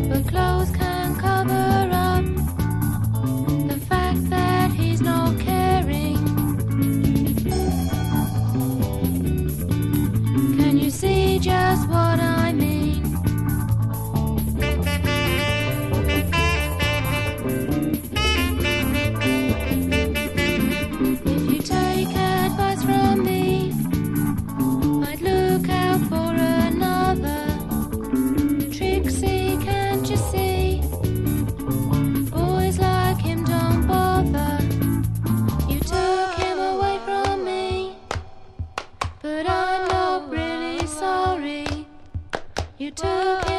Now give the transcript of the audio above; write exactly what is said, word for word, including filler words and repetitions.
but clothes can't cover up the fact that he's not caring. Can you see just what I mean? If you take advice from me, I'd look out for another. Trixie, can't you see? Boys like him don't bother. You took him away from me, but I'm not really sorry. You took